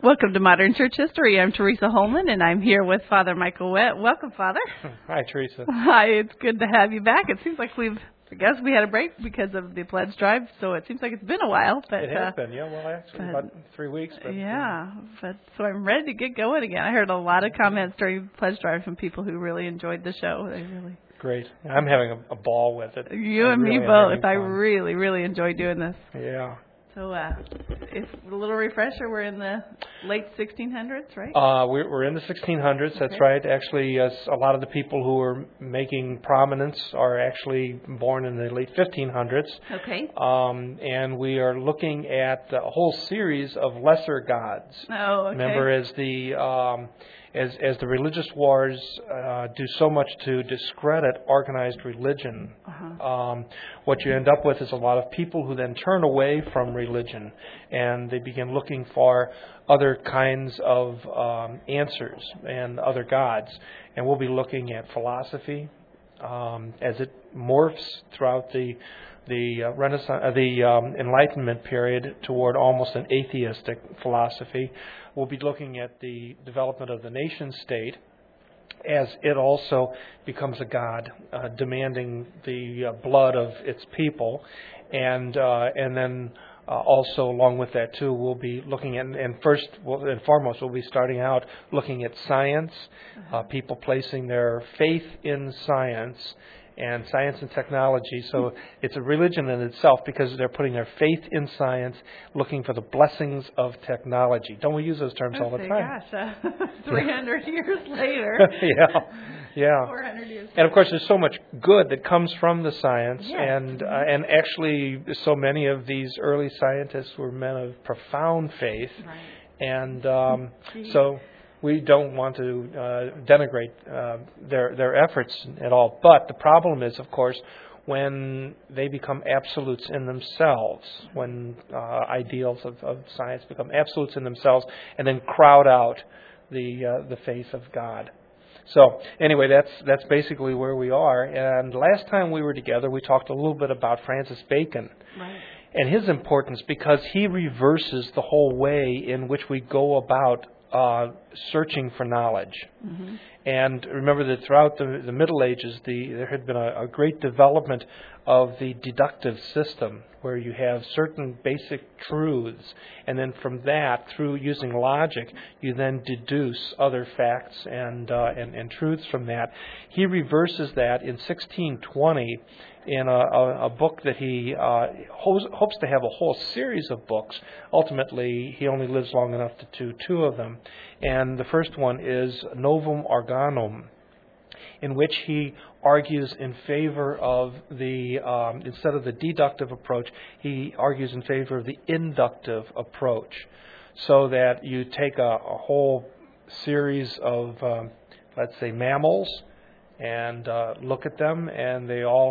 Welcome to Modern Church History. I'm Teresa Holman, and I'm here with Father Michael Witt. Welcome, Father. Hi, Teresa. Hi, it's good to have you back. It seems like I guess we had a break because of the pledge drive, so it seems like it's been a while. But it has been, yeah. Well, actually, about 3 weeks. But, so I'm ready to get going again. I heard a lot of comments during the pledge drive from people who really enjoyed the show. They really great. I'm having a ball with it. You and me both. I really, really enjoy doing this. Yeah. So, if a little refresher, we're in the late 1600s, right? We're in the 1600s. That's right. Actually, a lot of the people who are making prominence are actually born in the late 1500s. Okay. And we are looking at a whole series of lesser gods. Oh, okay. Remember, as the religious wars do so much to discredit organized religion, what you end up with is a lot of people who then turn away from religion and they begin looking for other kinds of answers and other gods. And we'll be looking at philosophy as it morphs throughout the Renaissance, the Enlightenment period toward almost an atheistic philosophy. We'll be looking at the development of the nation state as it also becomes a god, demanding the blood of its people, and then also along with that too, we'll be looking at, and first and foremost, we'll be starting out looking at science, people placing their faith in science and technology. So it's a religion in itself because they're putting their faith in science, looking for the blessings of technology. Don't we use those terms all the time? Gosh, 300 years later. Yeah. 400 years later. And of course, there's so much good that comes from the science, yes. and actually, so many of these early scientists were men of profound faith, right. And so we don't want to denigrate their efforts at all. But the problem is, of course, when they become absolutes in themselves, when ideals of science become absolutes in themselves and then crowd out the faith of God. So anyway, that's basically where we are. And last time we were together, we talked a little bit about Francis Bacon. Right. And his importance because he reverses the whole way in which we go about searching for knowledge. Mm-hmm. And remember that throughout the Middle Ages, there had been a great development of the deductive system, where you have certain basic truths, and then from that, through using logic, you then deduce other facts and truths from that. He reverses that in 1620 in a book that he hopes to have a whole series of books. Ultimately, he only lives long enough to do two of them. And the first one is Novum Organum, in which he argues in favor of instead of the deductive approach, he argues in favor of the inductive approach, so that you take a whole series of, let's say, mammals, and look at them, and they all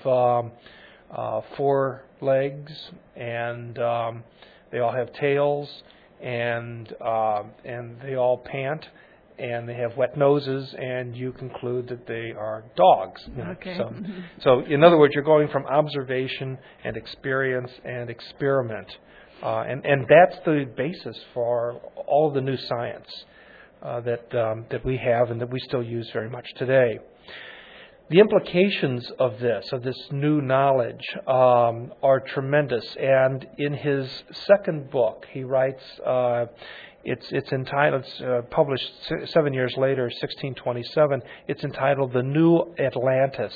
have 4 legs, and they all have tails, and they all pant, and they have wet noses, and you conclude that they are dogs. Okay. So in other words, you're going from observation and experience and experiment, and that's the basis for all the new science that we have and that we still use very much today. The implications of this new knowledge, are tremendous. And in his second book, he writes, it's entitled, published 7 years later, 1627. It's entitled "The New Atlantis."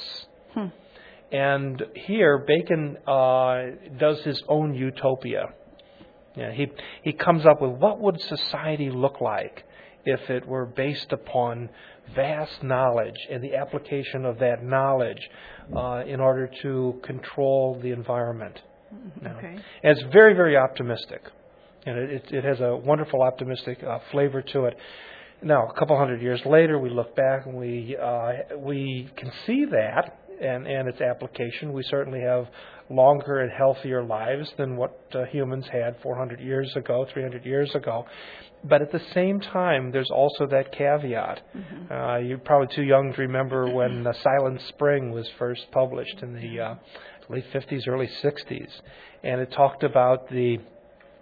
And here, Bacon does his own utopia. He comes up with what would society look like if it were based upon vast knowledge and the application of that knowledge in order to control the environment. Okay. And it's very, very optimistic. And it has a wonderful optimistic flavor to it. Now, a couple hundred years later, we look back and we can see that and its application. We certainly have longer and healthier lives than what humans had 400 years ago, 300 years ago. But at the same time, there's also that caveat. Mm-hmm. You're probably too young to remember when Silent Spring was first published in the late 50s, early 60s. And it talked about the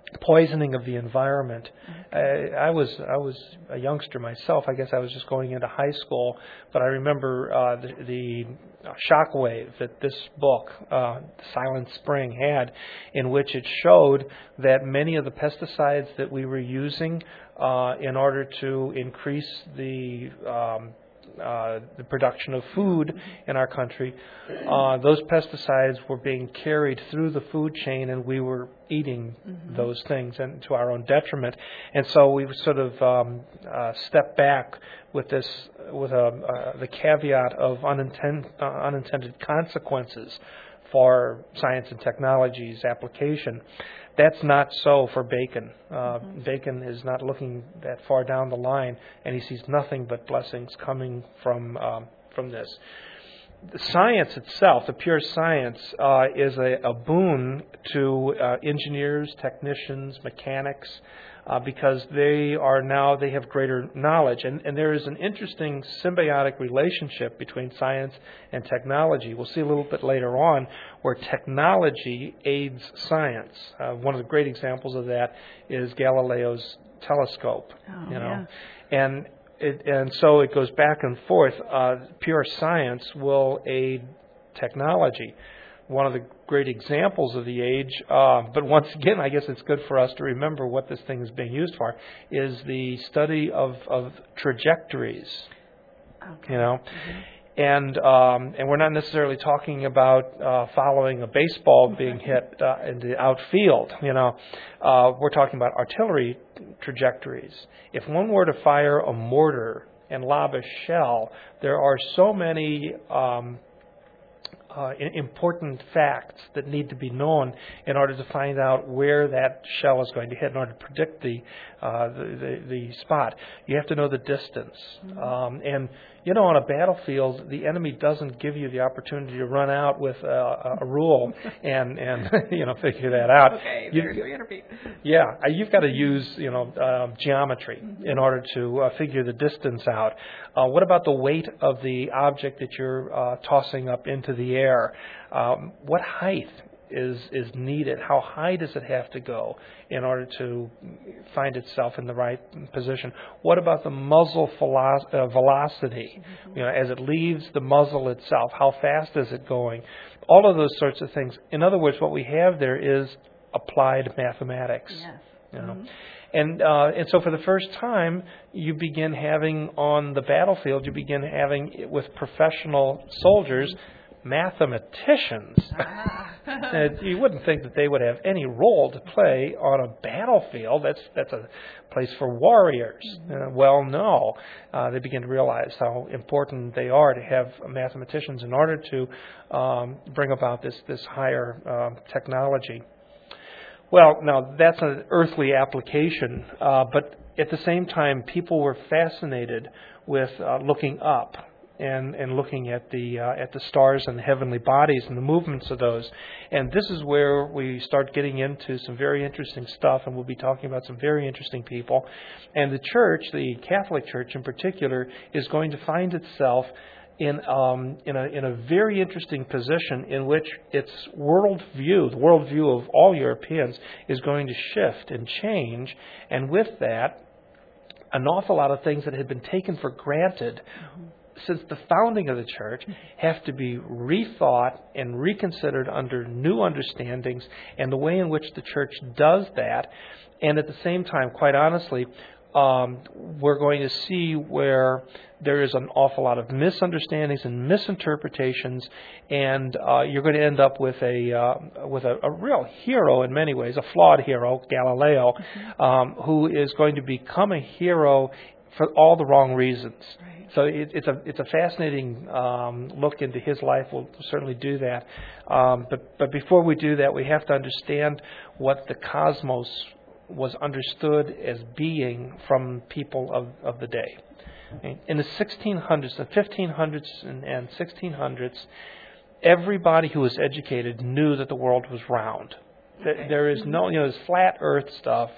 poisoning of the environment. I was a youngster myself. I guess I was just going into high school, but I remember the shockwave that this book, Silent Spring, had, in which it showed that many of the pesticides that we were using in order to increase the production of food in our country, those pesticides were being carried through the food chain, and we were eating those things, and to our own detriment. And so we sort of stepped back with this, with the caveat of unintended consequences for science and technology's application. That's not so for Bacon. Bacon is not looking that far down the line, and he sees nothing but blessings coming from this. The science itself, the pure science, is a boon to engineers, technicians, mechanics, because they have greater knowledge. And there is an interesting symbiotic relationship between science and technology. We'll see a little bit later on where technology aids science. One of the great examples of that is Galileo's telescope. And so it goes back and forth. Pure science will aid technology. One of the great examples of the age, but once again, I guess it's good for us to remember what this thing is being used for, is the study of trajectories. Okay. And we're not necessarily talking about following a baseball being hit in the outfield. We're talking about artillery trajectories. If one were to fire a mortar and lob a shell, there are so many important facts that need to be known in order to find out where that shell is going to hit, in order to predict the spot. You have to know the distance. And on a battlefield, the enemy doesn't give you the opportunity to run out with a rule and figure that out. Okay, there's 300 feet. Yeah, you've got to use geometry in order to figure the distance out. What about the weight of the object that you're tossing up into the air? What height is needed? How high does it have to go in order to find itself in the right position? What about the muzzle velocity? As it leaves the muzzle itself, how fast is it going? All of those sorts of things. In other words, what we have there is applied mathematics. Yes. And so for the first time, you begin having on the battlefield, with professional soldiers, mathematicians. You wouldn't think that they would have any role to play on a battlefield. That's a place for warriors. Well, no. They begin to realize how important they are to have mathematicians in order to bring about this higher technology. Well, now that's an earthly application, but at the same time, people were fascinated with looking up and looking at the stars and the heavenly bodies and the movements of those. And this is where we start getting into some very interesting stuff, and we'll be talking about some very interesting people. And the church, the Catholic Church in particular, is going to find itself in a very interesting position in which its worldview, the worldview of all Europeans, is going to shift and change. And with that, an awful lot of things that had been taken for granted since the founding of the church have to be rethought and reconsidered under new understandings, and the way in which the church does that. And at the same time, quite honestly, we're going to see where there is an awful lot of misunderstandings and misinterpretations, and you're going to end up with a real hero in many ways, a flawed hero, Galileo, who is going to become a hero for all the wrong reasons. Right. So it's a fascinating look into his life. We'll certainly do that. But before we do that, we have to understand what the cosmos was understood as being from people of the day. In the 1600s, the 1500s and 1600s, everybody who was educated knew that the world was round. Okay. There is no, this flat Earth stuff.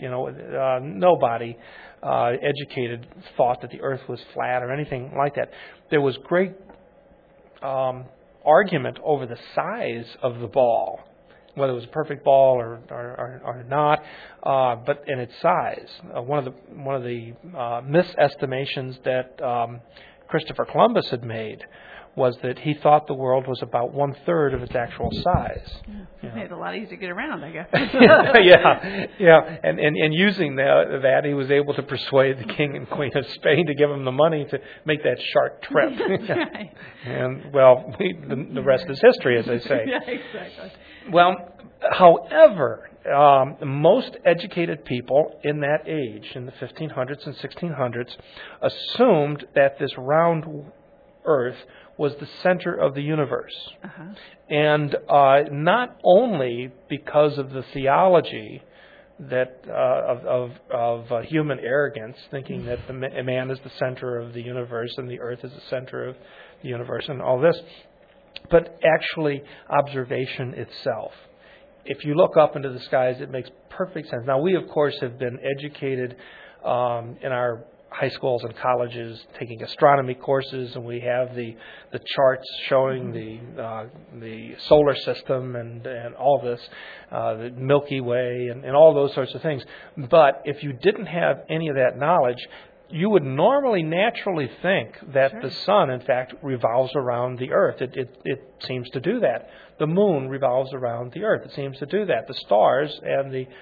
Nobody educated thought that the Earth was flat or anything like that. There was great argument over the size of the ball. whether it was a perfect ball or not, but in its size. One of the misestimations that Christopher Columbus had made was that he thought the world was about 1/3 of its actual size. It made it a lot easier to get around, I guess. yeah. And using that, he was able to persuade the King and Queen of Spain to give him the money to make that short trip. Right. And, well, the rest is history, as they say. Yeah, exactly. Well, however, most educated people in that age, in the 1500s and 1600s, assumed that this round Earth was the center of the universe. Uh-huh. And not only because of the theology that of human arrogance, thinking that the man is the center of the universe and the Earth is the center of the universe and all this, but actually observation itself. If you look up into the skies, it makes perfect sense. Now, we, of course, have been educated in our high schools and colleges taking astronomy courses, and we have the charts showing the solar system and all this, the Milky Way and all those sorts of things. But if you didn't have any of that knowledge, you would normally naturally think that the sun, in fact, revolves around the Earth. It seems to do that. The moon revolves around the Earth. It seems to do that. The stars and the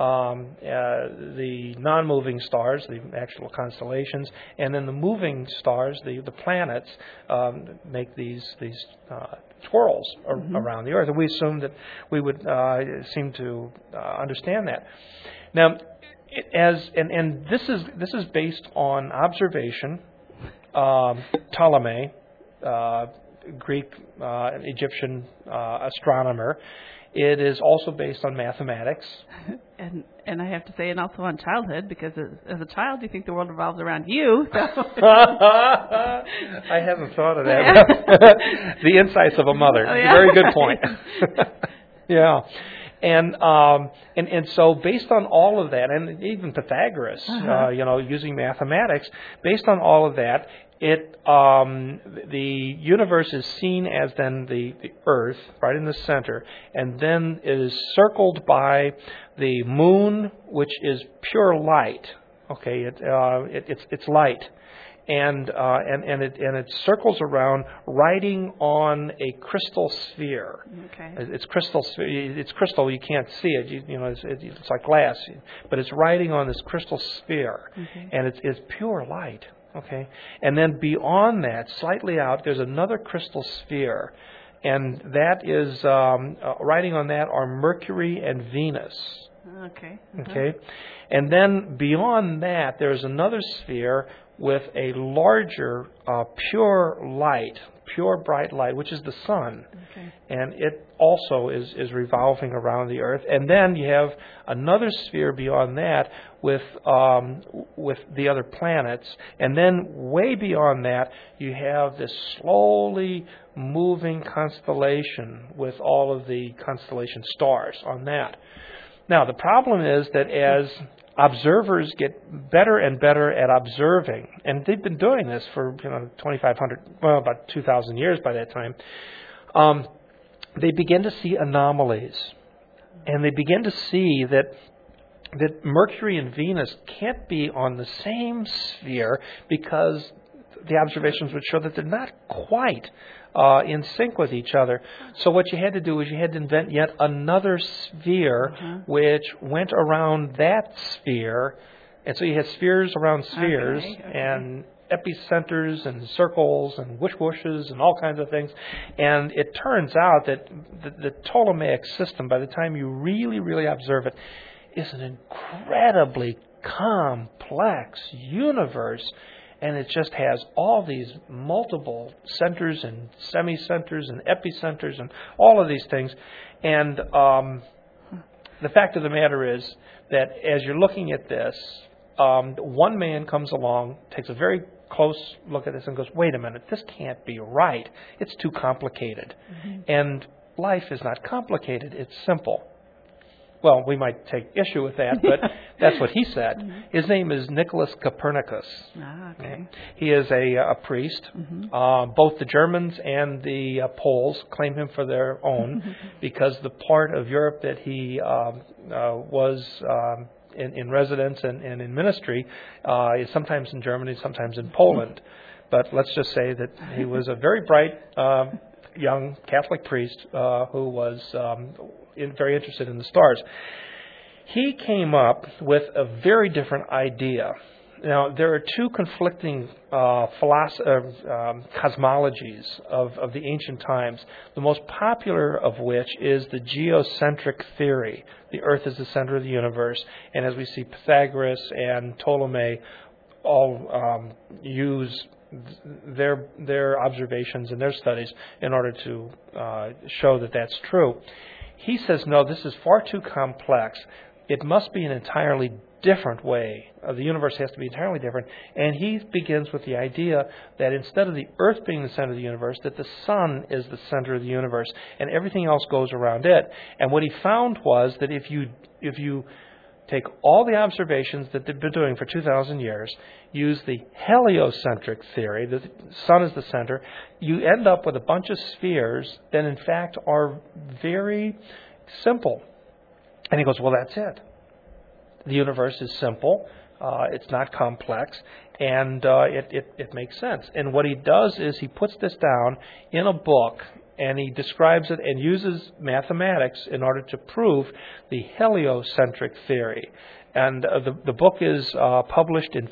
non-moving stars, the actual constellations, and then the moving stars, the planets, make these twirls around the Earth. And we assumed that we would seem to understand that. Now, this is based on observation, Ptolemy, Greek, Egyptian astronomer. It is also based on mathematics. And I have to say, and also on childhood, because as a child, you think the world revolves around you. So. I haven't thought of that. The insights of a mother. Oh, yeah. Very good point. Yeah. And so based on all of that, and even Pythagoras, using mathematics, based on all of that, the universe is seen as then the Earth, right in the center, and then it is circled by the moon, which is pure light. Okay, it's light. And it circles around, riding on a crystal sphere. Okay. It's crystal. It's crystal. You can't see it. It's like glass, but it's riding on this crystal sphere, and it's pure light. Okay, and then beyond that, slightly out, there's another crystal sphere, and that is riding on that are Mercury and Venus. Okay. Okay, and then beyond that, there's another sphere with a larger pure light, pure bright light, which is the sun. Okay. And it also is revolving around the Earth. And then you have another sphere beyond that with the other planets. And then way beyond that, you have this slowly moving constellation with all of the constellation stars on that. Now, the problem is that as observers get better and better at observing, and they've been doing this for 2,500, well, about 2,000 years by that time, they begin to see anomalies, and they begin to see that Mercury and Venus can't be on the same sphere because the observations would show that they're not quite in sync with each other. So what you had to do is you had to invent yet another sphere which went around that sphere. And so you had spheres around spheres and epicenters and circles and whoosh-whooshes and all kinds of things. And it turns out that the Ptolemaic system, by the time you really, really observe it, is an incredibly complex universe. And it just has all these multiple centers and semicenters and epicenters and all of these things. And the fact of the matter is that as you're looking at this, one man comes along, takes a very close look at this and goes, wait a minute, this can't be right. It's too complicated. And life is not complicated. It's simple. well, we might take issue with that, but that's what he said. His name is Nicholas Copernicus. Okay. He is a priest. Both the Germans and the Poles claim him for their own because the part of Europe that he was in residence and in ministry is sometimes in Germany, sometimes in Poland. But let's just say that he was a very bright young Catholic priest who was very interested in the stars. He came up with a very different idea. Now, there are two conflicting cosmologies of the ancient times, the most popular of which is the geocentric theory. The Earth is the center of the universe, and as we see, Pythagoras and Ptolemy all use their observations and their studies in order to show that that's true. He says, no, this is far too complex. It must be an entirely different way. The universe has to be entirely different. And he begins with the idea that instead of the Earth being the center of the universe, that the sun is the center of the universe, and everything else goes around it. And what he found was that if you take all the observations that they've been doing for 2,000 years, use the heliocentric theory, the sun is the center, you end up with a bunch of spheres that in fact are very simple. And he goes, well, that's it. The universe is simple, it's not complex, and it makes sense. And what he does is he puts this down in a book, and he describes it and uses mathematics in order to prove the heliocentric theory. And the book is published in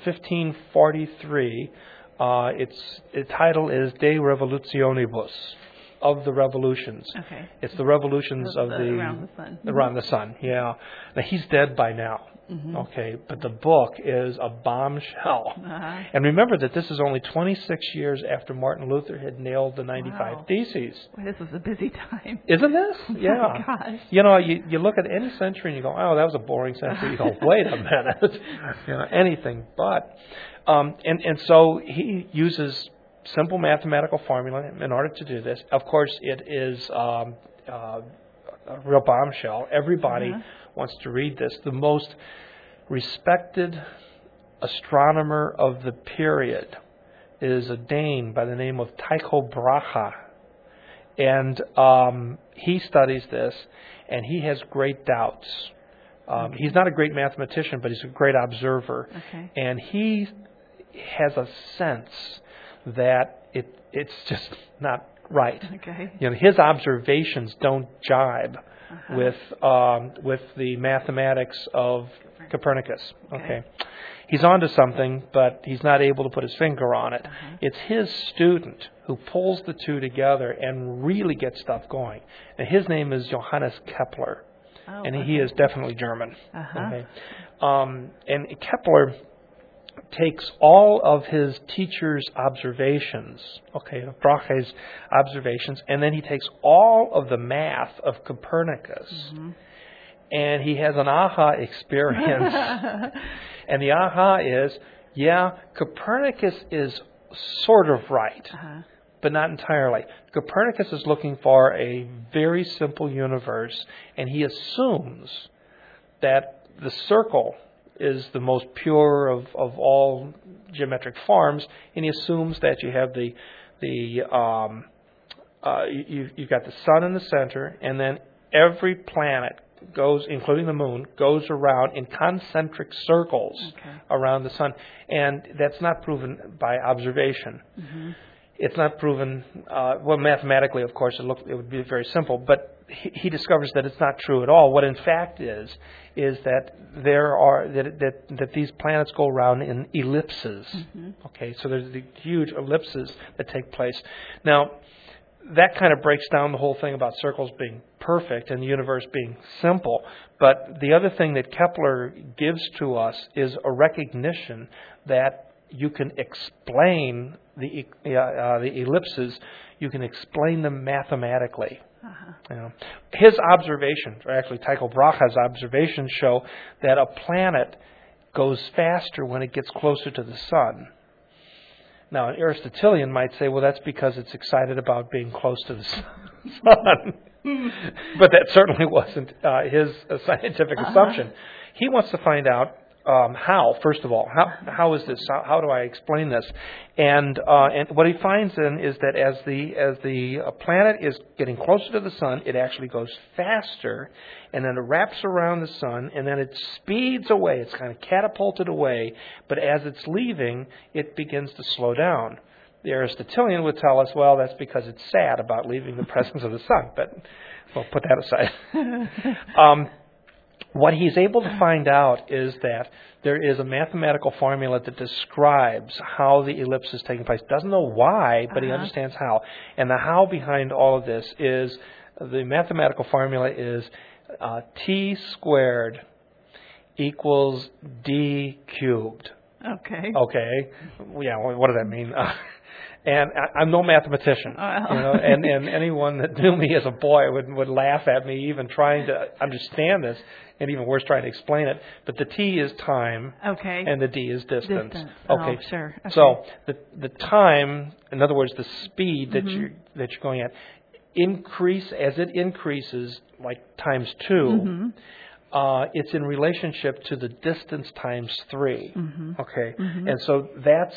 1543. Its title is De Revolutionibus, of the revolutions. Okay. It's the revolutions of the around the sun. Around the sun, yeah. Now, he's dead by now. Okay, but the book is a bombshell. And remember that this is only 26 years after Martin Luther had nailed the 95 Theses. Well, this was a busy time. Isn't this? Yeah. Oh my gosh. You know, you look at any century and you go, oh, that was a boring century. You go, wait a minute. Anything but. And so he uses simple mathematical formula in order to do this. Of course, it is a real bombshell. Everybody wants to read this. The most respected astronomer of the period is a Dane by the name of Tycho Brahe. And he studies this, and he has great doubts. He's not a great mathematician, but he's a great observer. Okay. And he has a sense that it's just not right. Okay. You know, his observations don't jibe with the mathematics of Copernicus. Okay. He's onto something, but he's not able to put his finger on it. It's his student who pulls the two together and really gets stuff going. And his name is Johannes Kepler. And he is definitely German. Okay. And Kepler takes all of his teacher's observations, Brahe's observations, and then he takes all of the math of Copernicus, and he has an aha experience. And the aha is, Copernicus is sort of right, but not entirely. Copernicus is looking for a very simple universe, and he assumes that the circle is the most pure of all geometric forms, and he assumes that you have you've got the sun in the center, and then every planet goes, including the moon, goes around in concentric circles around the sun, and that's not proven by observation. It's not proven, mathematically, of course, it would be very simple, but he discovers that it's not true at all. What in fact is that that these planets go around in ellipses. Okay, so there's the huge ellipses that take place. Now, that kind of breaks down the whole thing about circles being perfect and the universe being simple. But the other thing that Kepler gives to us is a recognition that you can explain the ellipses. You can explain them mathematically. You know, his observations, or actually Tycho Brahe's observations, show that a planet goes faster when it gets closer to the sun. Now, an Aristotelian might say, well, that's because it's excited about being close to the sun. But that certainly wasn't his scientific assumption. He wants to find out how, first of all, how is this? How do I explain this? And what he finds then is that as the planet is getting closer to the sun, it actually goes faster, and then it wraps around the sun, and then it speeds away. It's kind of catapulted away, but as it's leaving, it begins to slow down. The Aristotelian would tell us, well, that's because it's sad about leaving the presence of the sun, but we'll put that aside. What he's able to find out is that there is a mathematical formula that describes how the ellipse is taking place. Doesn't know why, but he understands how. And the how behind all of this is, the mathematical formula is t squared equals d cubed. Okay. Okay. Yeah, what does that mean? And I'm no mathematician, and anyone that knew me as a boy would laugh at me even trying to understand this, and even worse, trying to explain it. But the t is time, and the d is distance. Okay. Oh, sure. Okay. So the time, in other words, the speed that you're going at, as it increases, like times 2. It's in relationship to the distance times 3. Okay, and so that's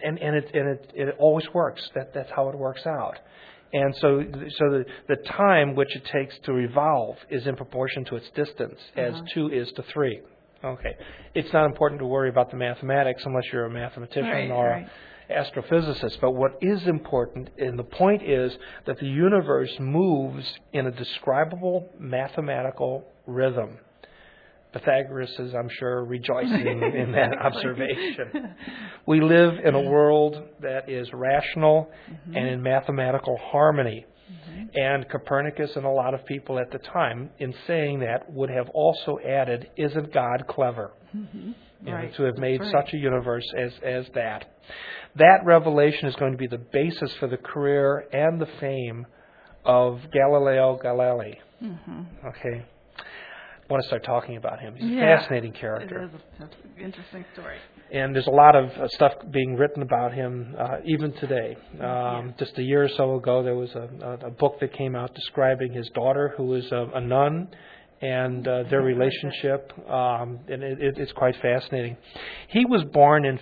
it always works. That's how it works out. And so the time which it takes to revolve is in proportion to its distance, as 2 is to 3. Okay, it's not important to worry about the mathematics unless you're a mathematician or astrophysicist. But what is important, and the point is that the universe moves in a describable mathematical rhythm. Pythagoras is, I'm sure, rejoicing in that observation. We live in a world that is rational and in mathematical harmony. And Copernicus and a lot of people at the time, in saying that, would have also added, isn't God clever? To have made such a universe as that. That revelation is going to be the basis for the career and the fame of Galileo Galilei. Okay. I want to start talking about him. He's a fascinating character. It is an interesting story. And there's a lot of stuff being written about him even today. Just a year or so ago, there was a book that came out describing his daughter, who was a nun, and their relationship. And it's quite fascinating. He was born in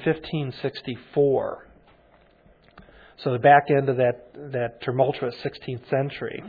1564. So the back end of that tumultuous 16th century.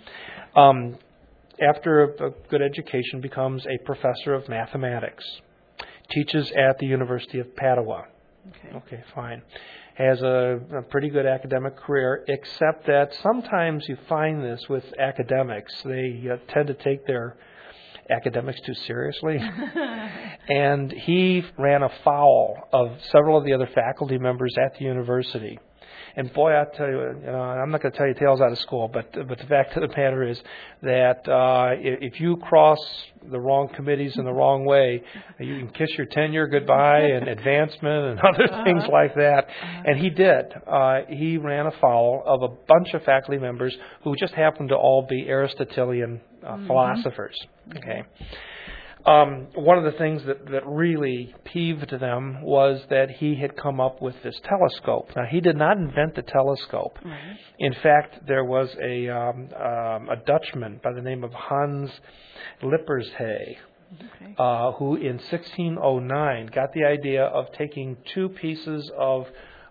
After a good education, becomes a professor of mathematics. Teaches at the University of Padua. Okay, fine. Has a pretty good academic career, except that sometimes you find this with academics. They tend to take their academics too seriously. And he ran afoul of several of the other faculty members at the university. And boy, I tell you, I'm not going to tell you tales out of school, but the fact of the matter is that if you cross the wrong committees in the wrong way, you can kiss your tenure goodbye and advancement and other things like that. And he did. He ran afoul of a bunch of faculty members who just happened to all be Aristotelian philosophers. Okay. One of the things that really peeved them was that he had come up with this telescope. Now, he did not invent the telescope. In fact, there was a Dutchman by the name of Hans Lippershey, who in 1609 got the idea of taking two pieces of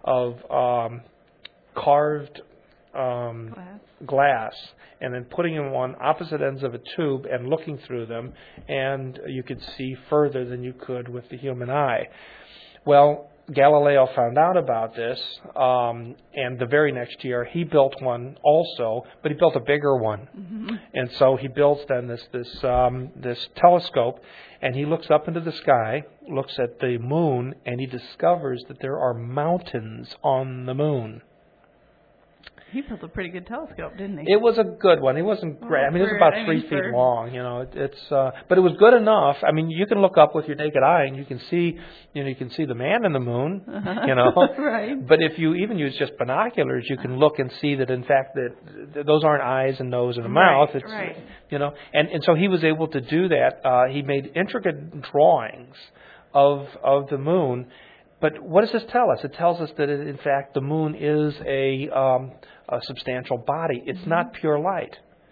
carved glass and then putting them on opposite ends of a tube and looking through them, and you could see further than you could with the human eye. Well, Galileo found out about this, and the very next year he built one also, but he built a bigger one. And so he builds then this telescope, and he looks up into the sky, looks at the moon, and he discovers that there are mountains on the moon. He built a pretty good telescope, didn't he? It was a good one. It wasn't great. I mean, it was about 3 feet long. You know, but it was good enough. I mean, you can look up with your naked eye and you can see, you can see the man in the moon. You know, right. But if you even use just binoculars, you can look and see that in fact that those aren't eyes and nose and a mouth. It's, you know, and so he was able to do that. He made intricate drawings of the moon. But what does this tell us? It tells us that, in fact, the moon is a substantial body. It's not pure light.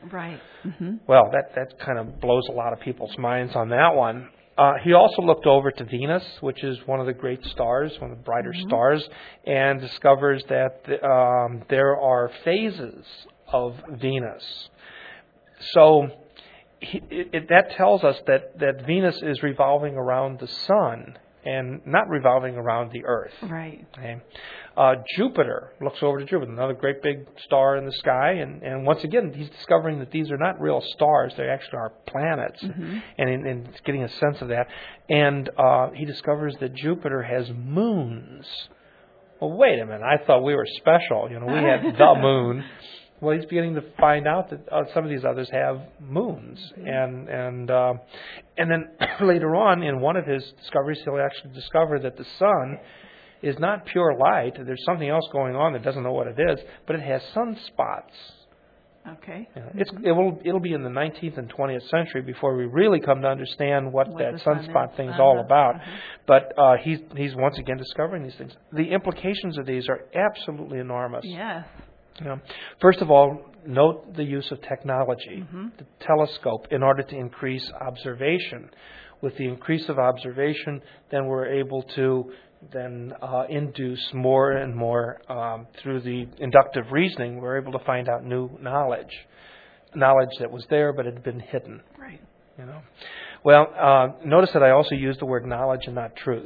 Right. Mm-hmm. Well, that kind of blows a lot of people's minds on that one. He also looked over to Venus, which is one of the great stars, one of the brighter stars, and discovers that there are phases of Venus. So that tells us that Venus is revolving around the sun and not revolving around the Earth. Right. Okay. Jupiter looks over to Jupiter, another great big star in the sky, and once again he's discovering that these are not real stars; they actually are planets, and getting a sense of that. And he discovers that Jupiter has moons. Well, wait a minute! I thought we were special. We had the moon. Well, he's beginning to find out that some of these others have moons, and then later on in one of his discoveries, he'll actually discover that the sun is not pure light. There's something else going on that doesn't know what it is, but it has sunspots. Okay. It'll be in the 19th and 20th century before we really come to understand what that sunspot thing's all about. But he's once again discovering these things. The implications of these are absolutely enormous. Yes. First of all, note the use of technology, the telescope, in order to increase observation. With the increase of observation, then we're able to induce more and more through the inductive reasoning. We're able to find out new knowledge that was there but had been hidden. Right. Well, notice that I also used the word knowledge and not truth.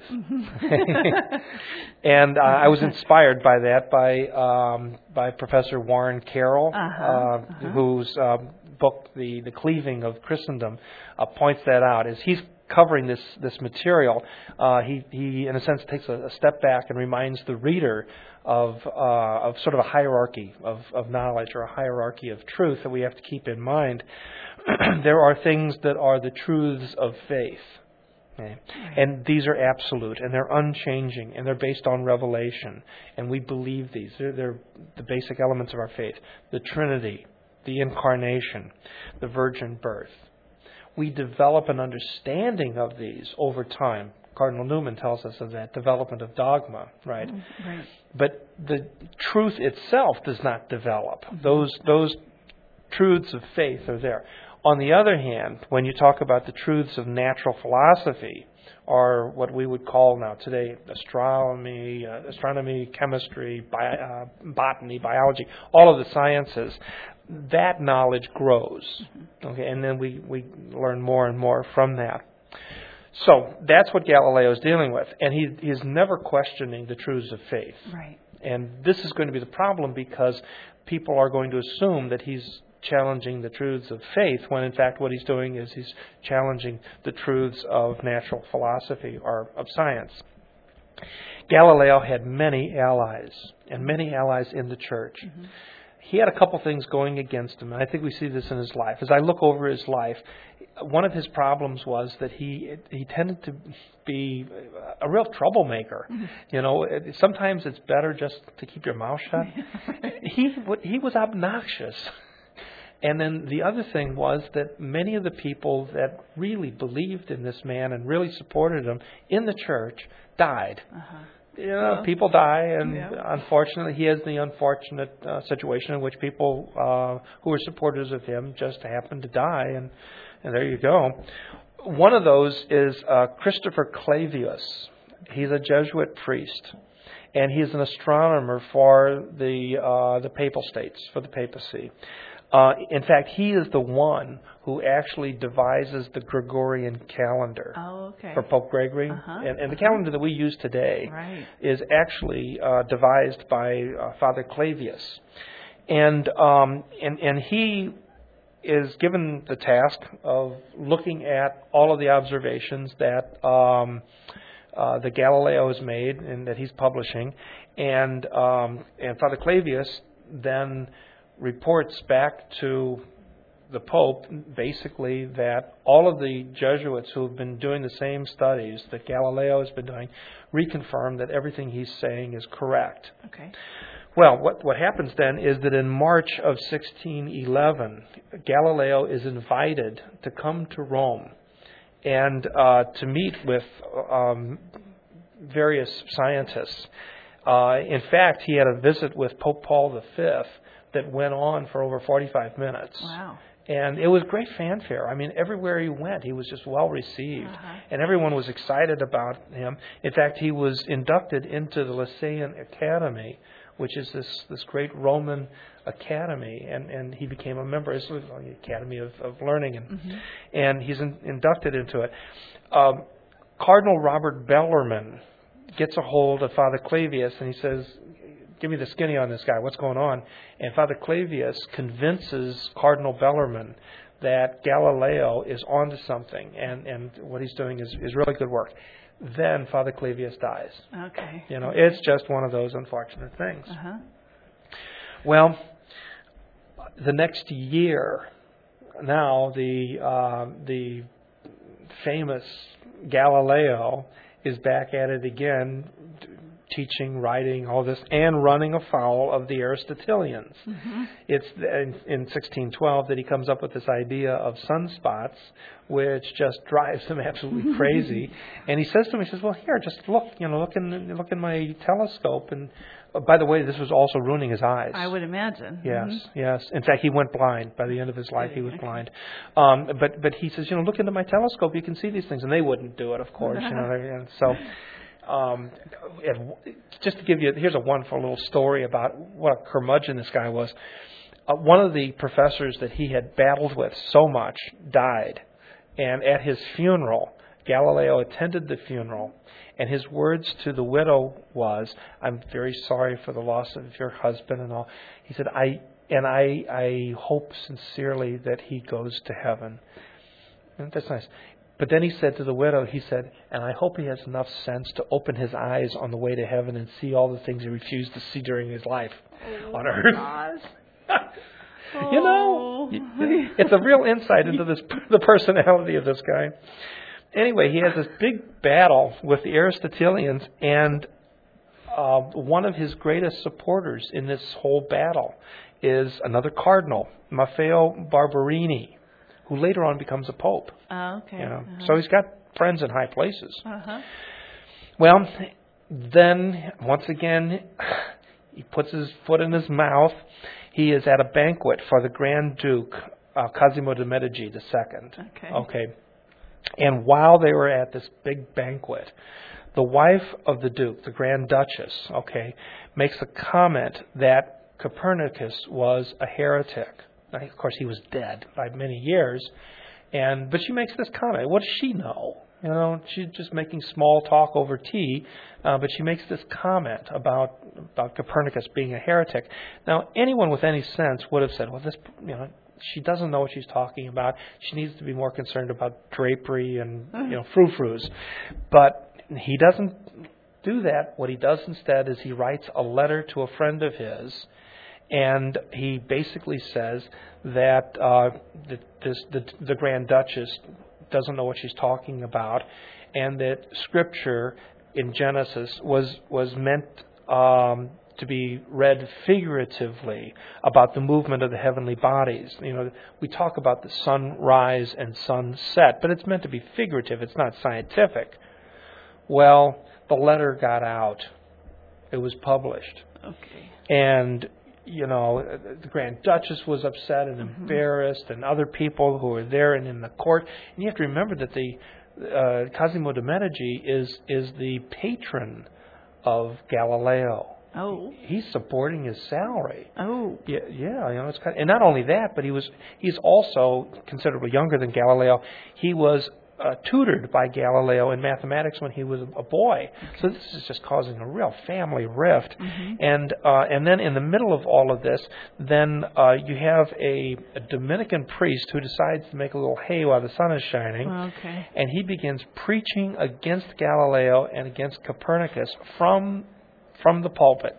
And I was inspired by that by Professor Warren Carroll, whose book, The Cleaving of Christendom, points that out. As he's covering this material, he in a sense takes a step back and reminds the reader of sort of a hierarchy of knowledge, or a hierarchy of truth that we have to keep in mind. There are things that are the truths of faith. Okay? And these are absolute, and they're unchanging, and they're based on revelation. And we believe these. They're the basic elements of our faith. The Trinity, the Incarnation, the virgin birth. We develop an understanding of these over time. Cardinal Newman tells us of that development of dogma, right? Right. But the truth itself does not develop. Those truths of faith are there. On the other hand, when you talk about the truths of natural philosophy, or what we would call now today astronomy, chemistry, botany, biology, all of the sciences, that knowledge grows. Okay, and then we learn more and more from that. So that's what Galileo is dealing with, and he is never questioning the truths of faith. Right. And this is going to be the problem, because people are going to assume that he's challenging the truths of faith, when in fact what he's doing is he's challenging the truths of natural philosophy or of science. Galileo had many allies, and many allies in the church. He had a couple things going against him, and I think we see this in his life. As I look over his life, one of his problems was that he tended to be a real troublemaker. Sometimes it's better just to keep your mouth shut. He was obnoxious. And then the other thing was that many of the people that really believed in this man and really supported him in the church died. People die, and unfortunately he has the unfortunate situation in which people who were supporters of him just happened to die, and there you go. One of those is Christopher Clavius. He's a Jesuit priest, and he's an astronomer for the Papal States, for the papacy. In fact, he is the one who actually devises the Gregorian calendar for Pope Gregory. And the calendar that we use today is actually devised by Father Clavius. And he is given the task of looking at all of the observations that the Galileo has made and that he's publishing. And Father Clavius then reports back to the Pope, basically, that all of the Jesuits who have been doing the same studies that Galileo has been doing reconfirm that everything he's saying is correct. Okay. Well, what happens then is that in March of 1611, Galileo is invited to come to Rome and to meet with various scientists. In fact, he had a visit with Pope Paul V that went on for over 45 minutes. Wow. And it was great fanfare. I mean, everywhere he went, he was just well received. And everyone was excited about him. In fact, he was inducted into the Lycean Academy, which is this great Roman academy. And he became a member. It's the Academy of Learning. And he's inducted into it. Cardinal Robert Bellarmine gets a hold of Father Clavius, and he says, "Give me the skinny on this guy. What's going on?" And Father Clavius convinces Cardinal Bellarmine that Galileo is onto something, and what he's doing is really good work. Then Father Clavius dies. Okay. It's just one of those unfortunate things. Well, the next year, now the famous Galileo is back at it again, teaching, writing, all this, and running afoul of the Aristotelians. It's in 1612 that he comes up with this idea of sunspots, which just drives him absolutely crazy. And he says to me, he says, "Well, here, just look in my telescope." And by the way, this was also ruining his eyes. I would imagine. Yes. In fact, he went blind. By the end of his life, he was blind. But he says, "Look into my telescope. You can see these things." And they wouldn't do it, of course. And so. Just to give you, here's a wonderful little story about what a curmudgeon this guy was. One of the professors that he had battled with so much died, and at his funeral, Galileo attended the funeral, and his words to the widow was, "I'm very sorry for the loss of your husband and all." He said, I hope sincerely that he goes to heaven." And that's nice. But then he said to the widow, he said, "And I hope he has enough sense to open his eyes on the way to heaven and see all the things he refused to see during his life on earth." It's a real insight into the personality of this guy. Anyway, he has this big battle with the Aristotelians, and one of his greatest supporters in this whole battle is another cardinal, Maffeo Barberini, who later on becomes a pope. Oh, okay. So he's got friends in high places. Well, then, once again, he puts his foot in his mouth. He is at a banquet for the Grand Duke, Cosimo de' Medici II. Okay. And while they were at this big banquet, the wife of the Duke, the Grand Duchess, makes a comment that Copernicus was a heretic. Of course, he was dead by many years, but she makes this comment. What does she know? She's just making small talk over tea, but she makes this comment about Copernicus being a heretic. Now, anyone with any sense would have said, "Well, this, she doesn't know what she's talking about. She needs to be more concerned about drapery and frou-frous." But he doesn't do that. What he does instead is he writes a letter to a friend of his. And he basically says that the Grand Duchess doesn't know what she's talking about, and that Scripture in Genesis was meant to be read figuratively about the movement of the heavenly bodies. We talk about the sunrise and sunset, but it's meant to be figurative. It's not scientific. Well, the letter got out. It was published. And the Grand Duchess was upset and embarrassed, and other people who were there and in the court. And you have to remember that the Cosimo de' Medici is the patron of Galileo. Oh, he's supporting his salary. Oh, yeah. It's and not only that, but he's also considerably younger than Galileo. He was tutored by Galileo in mathematics when he was a boy. So this is just causing a real family rift. And then in the middle of all of this, then you have a Dominican priest who decides to make a little hay while the sun is shining. And he begins preaching against Galileo and against Copernicus from the pulpit,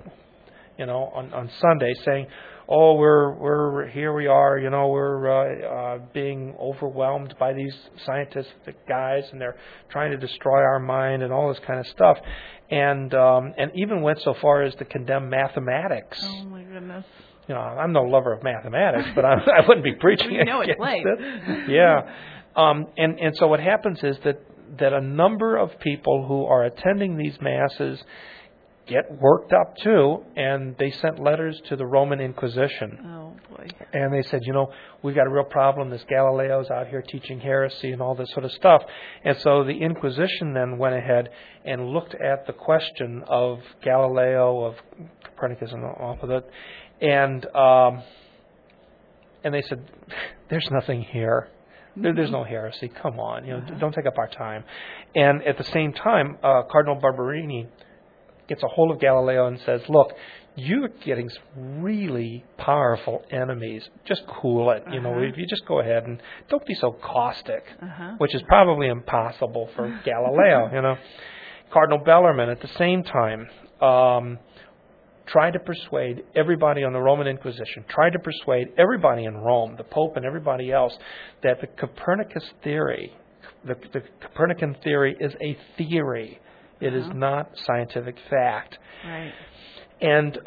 on Sunday, saying, "Oh, we're here we are, we're being overwhelmed by these scientific guys, and they're trying to destroy our mind," and all this kind of stuff, and even went so far as to condemn mathematics. Oh my goodness! I'm no lover of mathematics, but I wouldn't be preaching against it. Yeah, and so what happens is that a number of people who are attending these masses get worked up too, and they sent letters to the Roman Inquisition. Oh, boy. And they said, we've got a real problem. This Galileo's out here teaching heresy and all this sort of stuff. And so the Inquisition then went ahead and looked at the question of Galileo, of Copernicus, and all of that. And they said, there's nothing here. There's no heresy. Come on, don't take up our time. And at the same time, Cardinal Barberini gets a hold of Galileo and says, look, you're getting some really powerful enemies. Just cool it. If you just go ahead and don't be so caustic, which is probably impossible for Galileo. Cardinal Bellarmine at the same time tried to persuade everybody on the Roman Inquisition, tried to persuade everybody in Rome, the Pope and everybody else, that the Copernicus theory, the Copernican theory is a theory. It is not scientific fact. Right. And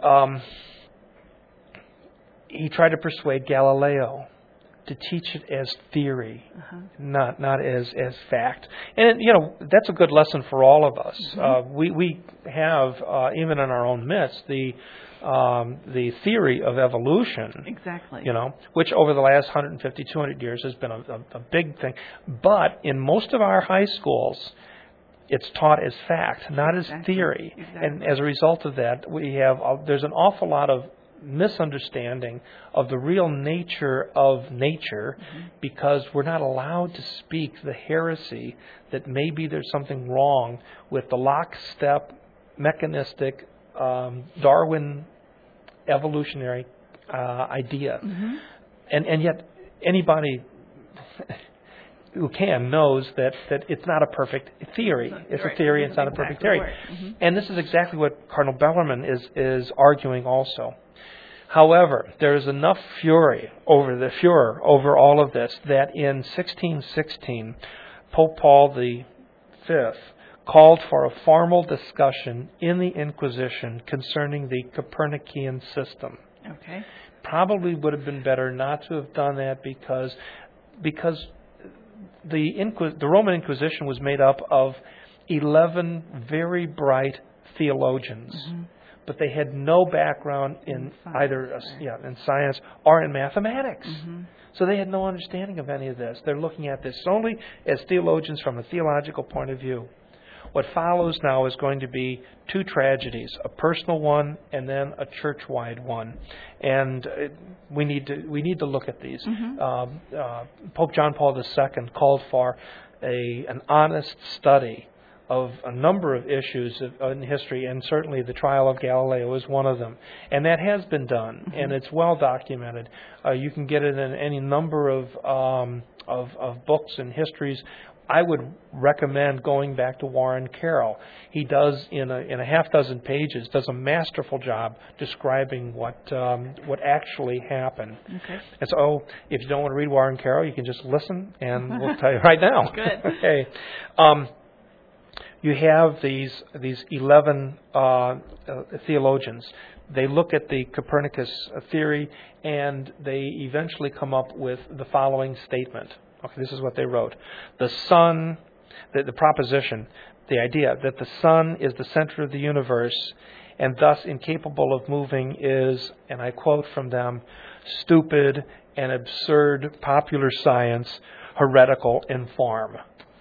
he tried to persuade Galileo to teach it as theory, not as fact. And that's a good lesson for all of us. We have even in our own midst the theory of evolution. Exactly. Which over the last 150, 200 years has been a big thing. But in most of our high schools, it's taught as fact, not as theory. Exactly. And as a result of that, there's an awful lot of misunderstanding of the real nature of nature because we're not allowed to speak the heresy that maybe there's something wrong with the lockstep, mechanistic, Darwin evolutionary idea. And yet anybody who knows that it's not a perfect theory. It's a theory, it's not a perfect theory. And this is exactly what Cardinal Bellarmine is arguing also. However, there is enough furor over all of this that in 1616, Pope Paul V called for a formal discussion in the Inquisition concerning the Copernican system. Okay. Probably would have been better not to have done that because the Roman Inquisition was made up of 11 very bright theologians, but they had no background in either in science or in mathematics. So they had no understanding of any of this. They're looking at this solely as theologians from a theological point of view. What follows now is going to be two tragedies, a personal one and then a church-wide one. And we need to look at these. Pope John Paul II called for an honest study of a number of issues in history, and certainly the trial of Galileo is one of them. And that has been done, and it's well documented. You can get it in any number of books and histories. I would recommend going back to Warren Carroll. He does, in a half dozen pages, does a masterful job describing what actually happened. Okay. And so, if you don't want to read Warren Carroll, you can just listen, and we'll tell you right now. Good. Okay. You have these 11 theologians. They look at the Copernicus theory, and they eventually come up with the following statement. Okay, this is what they wrote. The sun, the proposition, the idea that the sun is the center of the universe and thus incapable of moving is, and I quote from them, stupid and absurd popular science, heretical in form.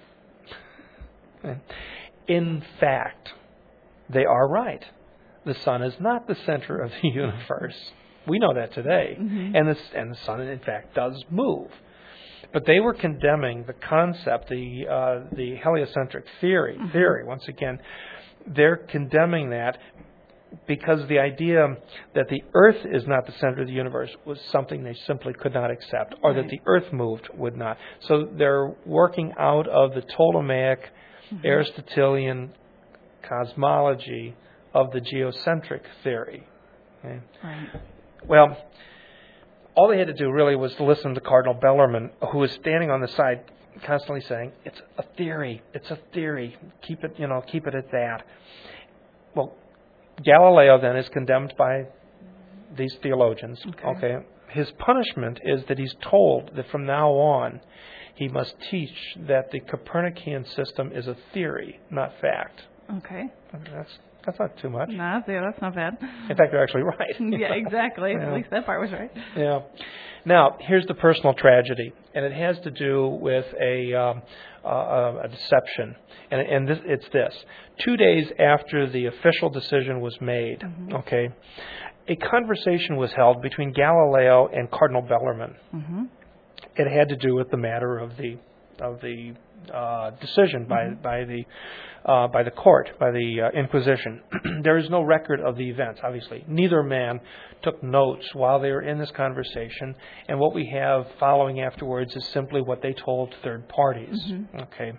In fact, they are right. The sun is not the center of the universe. We know that today. And the sun, in fact, does move. But they were condemning the concept, the heliocentric theory. Once again, they're condemning that because the idea that the Earth is not the center of the universe was something they simply could not accept, or that the Earth moved would not. So they're working out of the Ptolemaic, Aristotelian cosmology of the geocentric theory. Okay? Right. Well, all they had to do really was to listen to Cardinal Bellarmine, who was standing on the side constantly saying, it's a theory, it's a theory, keep it at that. Well, Galileo then is condemned by these theologians. Okay. His punishment is that he's told that from now on he must teach that the Copernican system is a theory, not fact. Okay. That's not too much. No, yeah, that's not bad. In fact, they're actually right. Yeah, exactly. Yeah. At least that part was right. Yeah. Now, here's the personal tragedy, and it has to do with a deception. And it's this. 2 days after the official decision was made, okay, a conversation was held between Galileo and Cardinal Bellarmine. Mm-hmm. It had to do with the matter of the decision by the court, by the Inquisition. There is no record of the events, obviously. Neither man took notes while they were in this conversation, and what we have following afterwards is simply what they told third parties. Mm-hmm. Okay,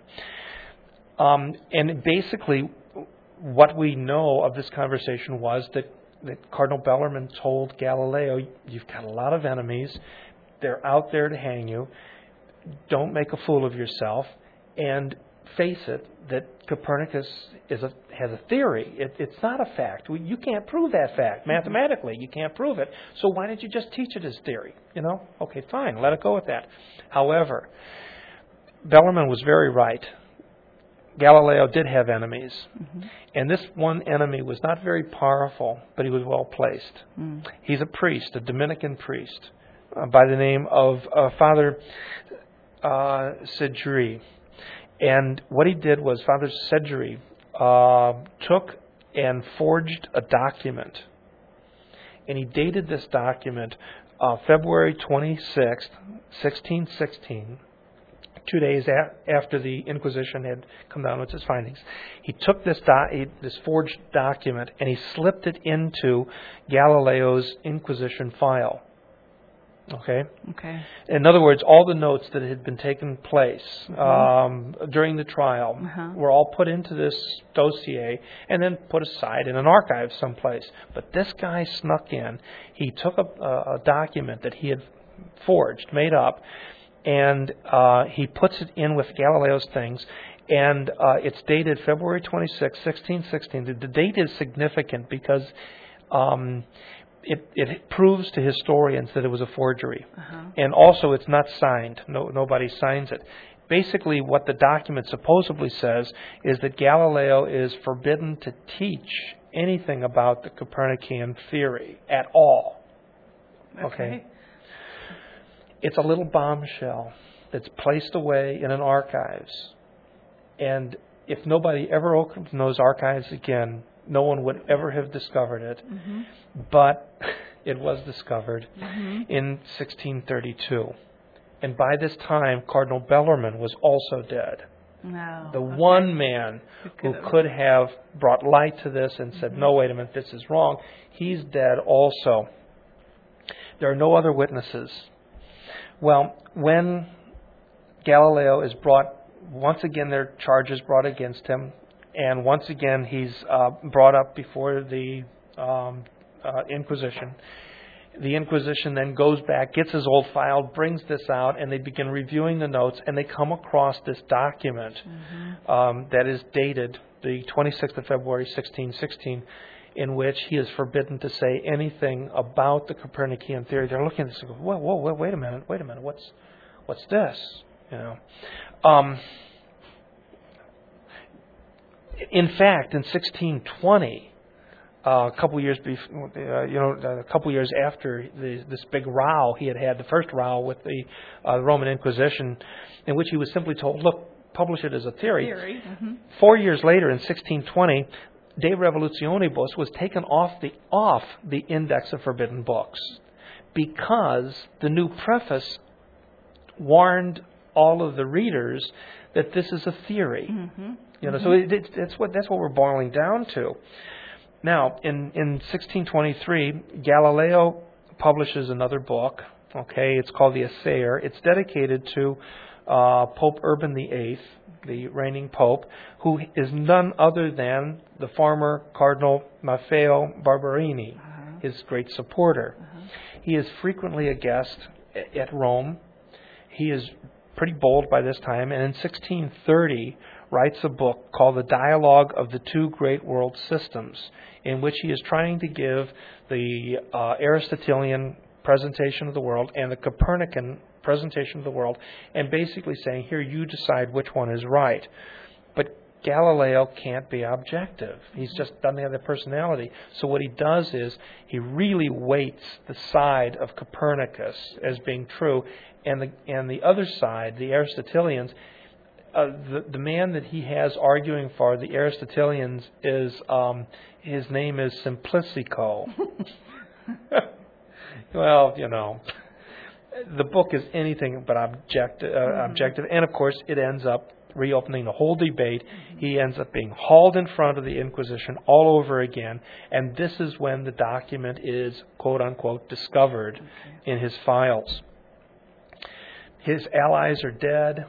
and basically, what we know of this conversation was that Cardinal Bellarmine told Galileo, "You've got a lot of enemies. They're out there to hang you. Don't make a fool of yourself, and face it that Copernicus has a theory. It's not a fact. You can't prove that fact mathematically. You can't prove it. So why don't you just teach it as theory? Okay, fine. Let it go with that." However, Bellarmine was very right. Galileo did have enemies, and this one enemy was not very powerful, but he was well placed. He's a priest, a Dominican priest, by the name of Father Sedgeri. And what he did was Father Sedgeri took and forged a document. And he dated this document February 26th, 1616, 2 days after the Inquisition had come down with its findings. He took this forged document and he slipped it into Galileo's Inquisition file. Okay. In other words, all the notes that had been taken place during the trial were all put into this dossier and then put aside in an archive someplace. But this guy snuck in. He took a document that he had forged, made up, and he puts it in with Galileo's things. And it's dated February 26, 1616. The date is significant because it proves to historians that it was a forgery. And also it's not signed. Nobody signs it. Basically what the document supposedly says is that Galileo is forbidden to teach anything about the Copernican theory at all. Okay? It's a little bombshell that's placed away in an archives. And if nobody ever opened those archives again, no one would ever have discovered it. But it was discovered in 1632. And by this time, Cardinal Bellarmine was also dead. The one man who could have brought light to this and said, no, wait a minute, this is wrong, he's dead also. There are no other witnesses. Well, when Galileo is brought, once again there are charges brought against him, and once again he's brought up before the Inquisition. The Inquisition then goes back, gets his old file, brings this out, and they begin reviewing the notes, and they come across this document that is dated the 26th of February, 1616, in which he is forbidden to say anything about the Copernican theory. They're looking at this and go, whoa, wait a minute, what's this? In fact, in 1620, a couple years after this big row he had the first row with the Roman Inquisition, in which he was simply told, look, publish it as a theory. 4 years later, in 1620, De Revolutionibus was taken off the Index of Forbidden Books because the new preface warned all of the readers that this is a theory. So that's what we're boiling down to. Now, in 1623, Galileo publishes another book. Okay, it's called the Assayer. It's dedicated to Pope Urban VIII, the reigning pope, who is none other than the former Cardinal Maffeo Barberini, his great supporter. He is frequently a guest at Rome. He is pretty bold by this time, and in 1630 writes a book called The Dialogue of the Two Great World Systems, in which he is trying to give the Aristotelian presentation of the world and the Copernican presentation of the world, and basically saying, here, you decide which one is right. But Galileo can't be objective. He's just doesn't have that personality. So what he does is he really weights the side of Copernicus as being true, and the other side, the Aristotelians. The man that he has arguing for the Aristotelians is his name is Simplicico. Well, the book is anything but objective, and of course it ends up reopening the whole debate. He ends up being hauled in front of the Inquisition all over again, and this is when the document is, quote unquote, discovered in his files. His allies are dead.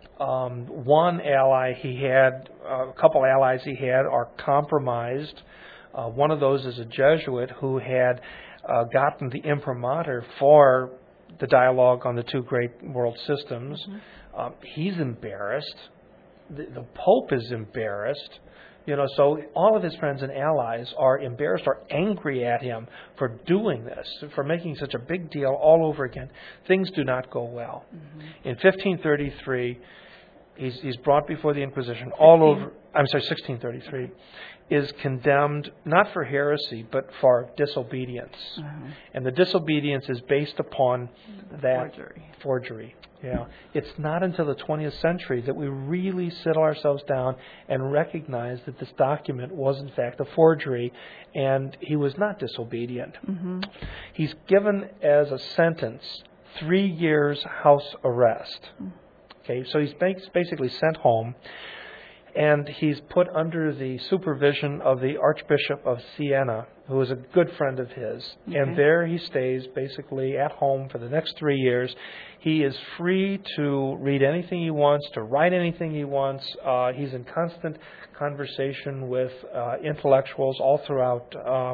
One ally he had, a couple allies he had, are compromised. One of those is a Jesuit who had gotten the imprimatur for the dialogue on the two great world systems. He's embarrassed. The Pope is embarrassed. So all of his friends and allies are embarrassed or angry at him for doing this, for making such a big deal all over again. Things do not go well. In 1533, he's brought before the Inquisition all over. 1633, is condemned not for heresy but for disobedience, and the disobedience is based upon that forgery. Yeah, it's not until the 20th century that we really settle ourselves down and recognize that this document was in fact a forgery, and he was not disobedient. He's given as a sentence 3 years house arrest. Okay, so he's basically sent home, and he's put under the supervision of the Archbishop of Siena, who is a good friend of his. And there he stays basically at home for the next 3 years. He is free to read anything he wants, to write anything he wants. He's in constant conversation with intellectuals all throughout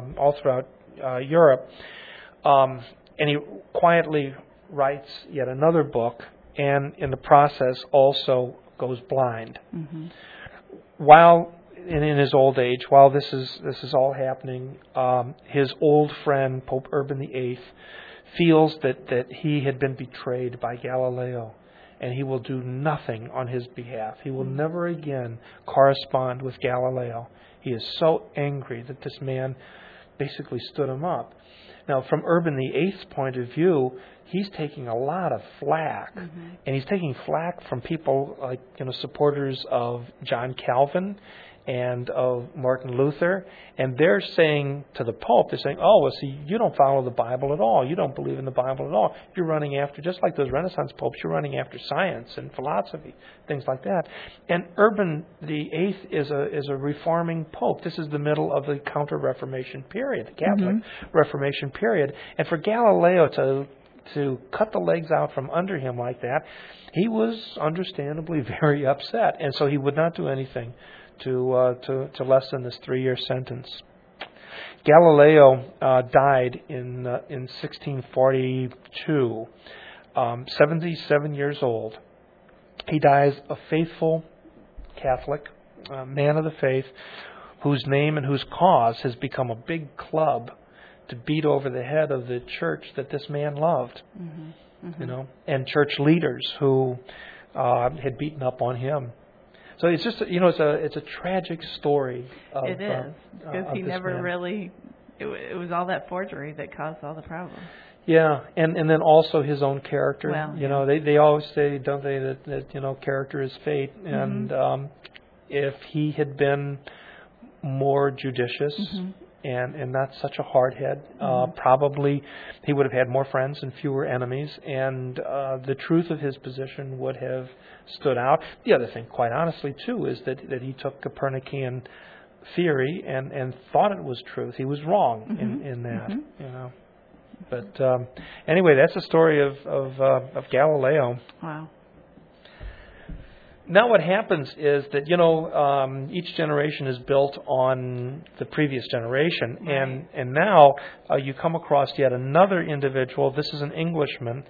Europe. And he quietly writes yet another book, and in the process also goes blind. While in his old age, while this is all happening, his old friend Pope Urban VIII feels that he had been betrayed by Galileo, and he will do nothing on his behalf. He will never again correspond with Galileo. He is so angry that this man basically stood him up. Now, from Urban VIII's point of view, he's taking a lot of flack, and he's taking flack from people like supporters of John Calvin and of Martin Luther, and they're saying to the Pope, they're saying, "Oh, well, see, you don't follow the Bible at all. You don't believe in the Bible at all. You're running after, just like those Renaissance popes, you're running after science and philosophy, things like that." And Urban VIII is a reforming pope. This is the middle of the Counter-Reformation period, the Catholic Reformation period, and for Galileo to cut the legs out from under him like that, he was understandably very upset, and so he would not do anything to lessen this 3-year sentence. Galileo died in 1642, 77 years old. He dies a faithful Catholic, man of the faith, whose name and whose cause has become a big club to beat over the head of the church that this man loved, and church leaders who had beaten up on him. So it's just, it's a tragic story. It is, because he never really. It was all that forgery that caused all the problems. Yeah, and then also his own character. Well, they always say, don't they, that character is fate, and if he had been more judicious. And not such a hard head, probably he would have had more friends and fewer enemies, and the truth of his position would have stood out. The other thing, quite honestly, too, is that he took Copernican theory and thought it was truth. He was wrong in that, But anyway, that's the story of Galileo. Wow. Now what happens is that, each generation is built on the previous generation. Right. And now you come across yet another individual. This is an Englishman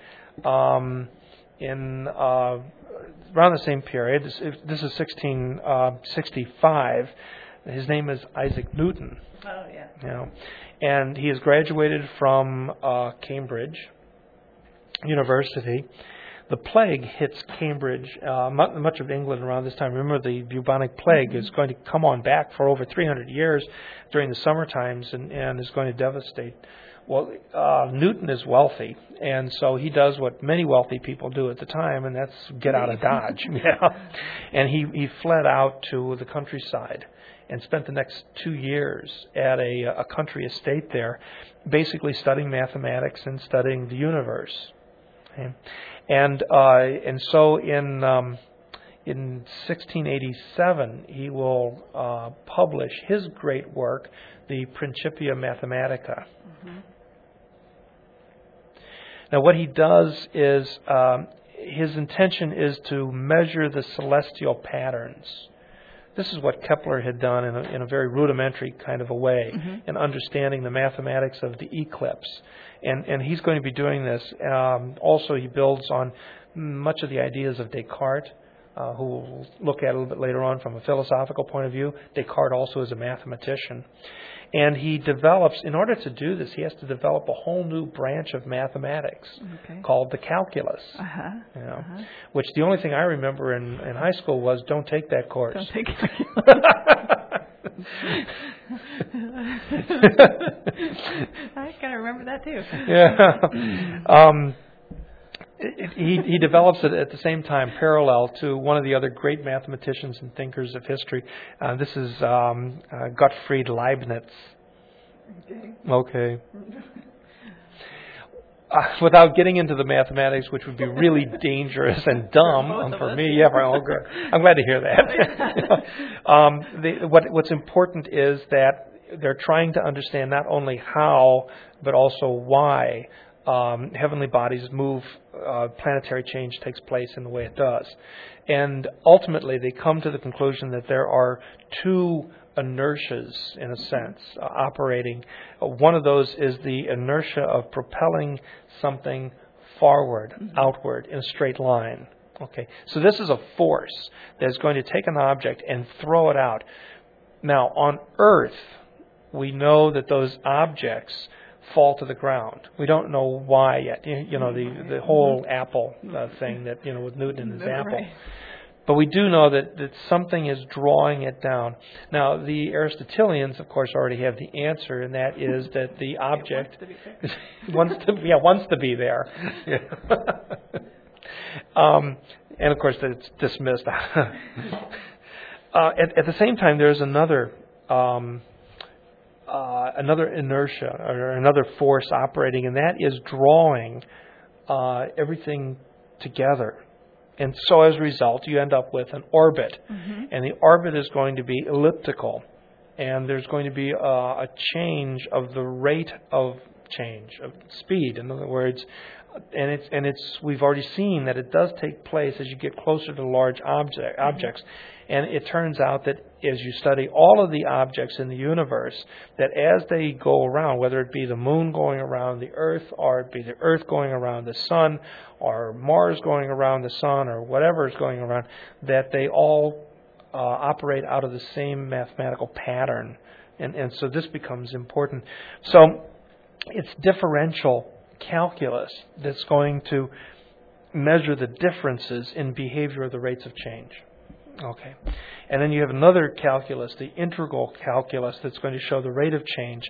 in around the same period. This is 1665. His name is Isaac Newton. Oh, yeah. And he has graduated from Cambridge University. the plague hits Cambridge, much of England around this time. Remember, the bubonic plague is going to come on back for over 300 years during the summer times and is going to devastate. Well, Newton is wealthy, and so he does what many wealthy people do at the time, and that's get out of Dodge. And he fled out to the countryside and spent the next 2 years at a country estate there, basically studying mathematics and studying the universe. Okay? And so in 1687 he will publish his great work, the Principia Mathematica. Mm-hmm. Now, what he does is his intention is to measure the celestial patterns. This is what Kepler had done in a very rudimentary kind of a way, in understanding the mathematics of the eclipse. And he's going to be doing this. Also, he builds on much of the ideas of Descartes, who we'll look at a little bit later on from a philosophical point of view. Descartes also is a mathematician. And he develops, in order to do this, he has to develop a whole new branch of mathematics called the calculus. Which the only thing I remember in high school was, don't take that course. Don't take calculus. I kind of remember that too. He develops it at the same time, parallel to one of the other great mathematicians and thinkers of history. This is Gottfried Leibniz. Okay. Without getting into the mathematics, which would be really dangerous and dumb for me. Yeah, I'm glad to hear that. What's important is that they're trying to understand not only how, but also why heavenly bodies move, planetary change takes place in the way it does. And ultimately, they come to the conclusion that there are two inertias, in a sense, operating. One of those is the inertia of propelling something forward, outward, in a straight line. Okay, so this is a force that's going to take an object and throw it out. Now, on Earth, we know that those objects fall to the ground. We don't know why yet. You know, the whole apple thing that, with Newton and his apple. Right. But we do know that something is drawing it down. Now, the Aristotelians, of course, already have the answer, and that is that the object wants to be there. And of course, that it's dismissed. At the same time, there's another inertia or another force operating, and that is drawing everything together. And so as a result, you end up with an orbit. And the orbit is going to be elliptical. And there's going to be a change of the rate of change, of speed, in other words. And we've already seen that it does take place as you get closer to large objects. And it turns out that as you study all of the objects in the universe, that as they go around, whether it be the moon going around the Earth, or it be the Earth going around the sun, or Mars going around the sun, or whatever is going around, that they all operate out of the same mathematical pattern. And so this becomes important. So it's differential calculus that's going to measure the differences in behavior of the rates of change. Okay. And then you have another calculus, the integral calculus, that's going to show the rate of change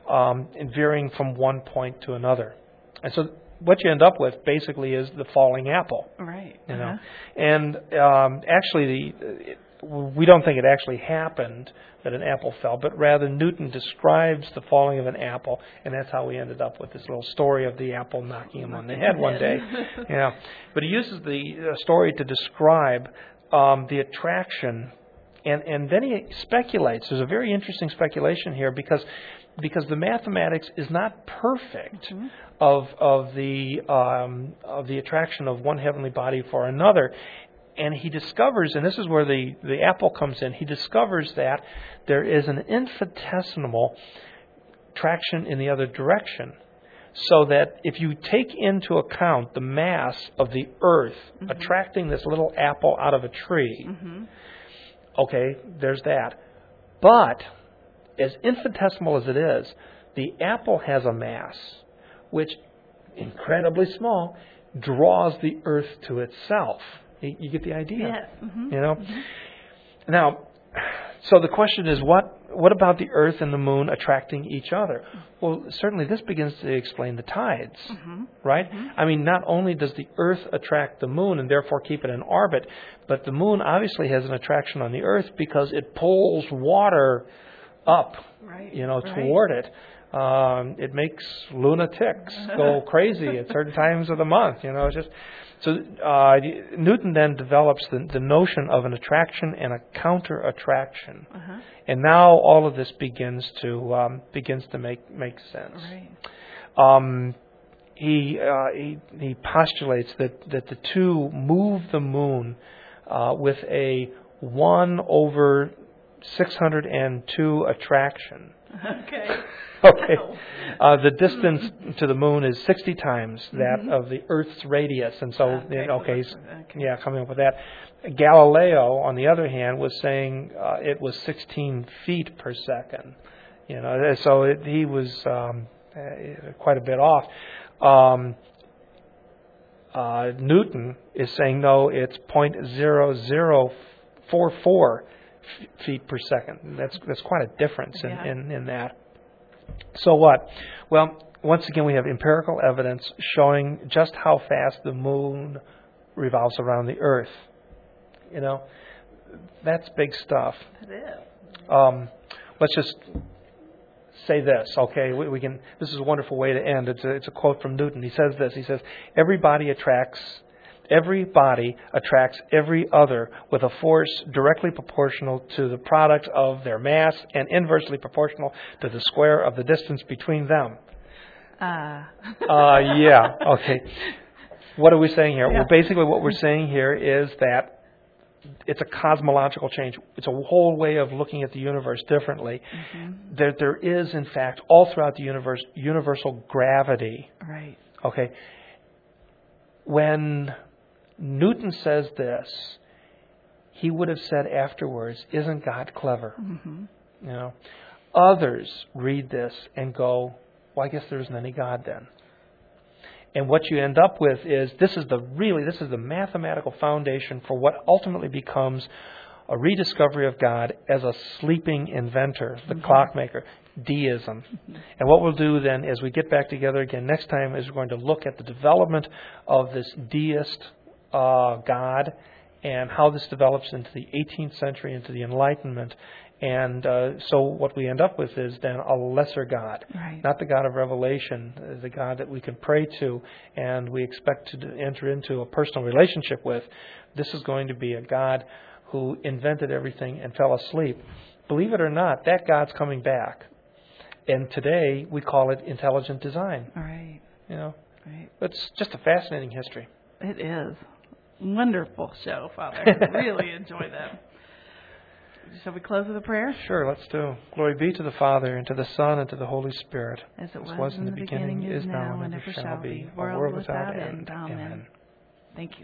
in varying from one point to another. And so what you end up with basically is the falling apple. Right. You know. And actually, we don't think it actually happened that an apple fell, but rather Newton describes the falling of an apple, and that's how we ended up with this little story of the apple knocking him on the head one day. Yeah. But he uses the story to describe the attraction, and then he speculates. There's a very interesting speculation here because the mathematics is not perfect of the attraction of one heavenly body for another. And he discovers, and this is where the apple comes in, he discovers that there is an infinitesimal traction in the other direction. So that if you take into account the mass of the Earth attracting this little apple out of a tree, okay, there's that. But as infinitesimal as it is, the apple has a mass, which incredibly small, draws the earth to itself. You get the idea? Yes. Mm-hmm. You know? Mm-hmm. Now, so the question is, what about the earth and the moon attracting each other? Well, certainly this begins to explain the tides, right? I mean, not only does the earth attract the moon and therefore keep it in orbit, but the moon obviously has an attraction on the earth because it pulls water up, toward it. It makes lunatics go crazy at certain times of the month. It's just so. Newton then develops the notion of an attraction and a counter attraction, and now all of this begins to make sense. Right. He postulates that the two move the moon with a 1/602 attraction. Okay. Okay. The distance to the moon is 60 times that of the Earth's radius, and so coming up with that. Galileo, on the other hand, was saying it was 16 feet per second. So he was quite a bit off. Newton is saying no, it's 0.0044 feet per second. That's quite a difference in that. So what? Well, once again, we have empirical evidence showing just how fast the moon revolves around the Earth. That's big stuff. It is. Let's just say this, okay? We can. This is a wonderful way to end. It's a quote from Newton. He says this. He says, Every body attracts every other with a force directly proportional to the product of their mass and inversely proportional to the square of the distance between them. Yeah. Okay. What are we saying here? Yeah. Well, basically what we're saying here is that it's a cosmological change. It's a whole way of looking at the universe differently. There is, in fact, all throughout the universe, universal gravity. Right. Okay. When Newton says this, he would have said afterwards, "Isn't God clever?" Others read this and go, "Well, I guess there isn't any God then." And what you end up with is this is the mathematical foundation for what ultimately becomes a rediscovery of God as a sleeping inventor, the clockmaker, deism. And what we'll do then as we get back together again next time is we're going to look at the development of this deist God and how this develops into the 18th century, into the Enlightenment. And so what we end up with is then a lesser God, not the God of Revelation, the God that we can pray to and we expect to enter into a personal relationship with. This is going to be a God who invented everything and fell asleep. Believe it or not, that God's coming back. And today we call it intelligent design. Right. Right. It's just a fascinating history. It is. Wonderful show, Father. Really enjoy that. Shall we close with a prayer? Sure, let's do. Glory be to the Father, and to the Son, and to the Holy Spirit. As it was in the beginning, is now, and ever shall be, world without end. Amen. Thank you.